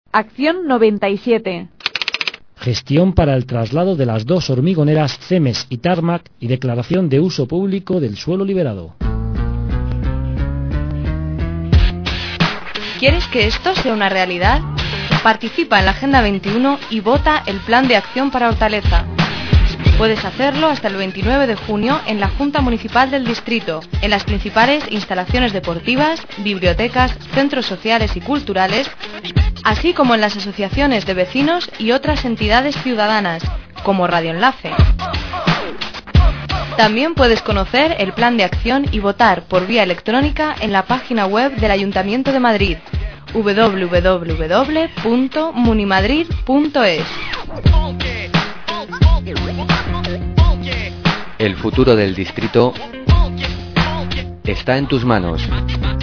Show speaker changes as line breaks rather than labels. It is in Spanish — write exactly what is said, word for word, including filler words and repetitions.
Acción noventa y siete.
Gestión para el traslado de las dos hormigoneras CEMES y Tarmac y declaración de uso público del suelo liberado.
¿Quieres que esto sea una realidad? Participa en la Agenda veintiuno y vota el Plan de Acción para Hortaleza. Puedes hacerlo hasta el veintinueve de junio en la Junta Municipal del Distrito, en las principales instalaciones deportivas, bibliotecas, centros sociales y culturales, así como en las asociaciones de vecinos y otras entidades ciudadanas, como Radio Enlace. También puedes conocer el plan de acción y votar por vía electrónica en la página web del Ayuntamiento de Madrid, doble u doble u doble u punto munimadrid punto es.
El futuro del distrito está en tus manos.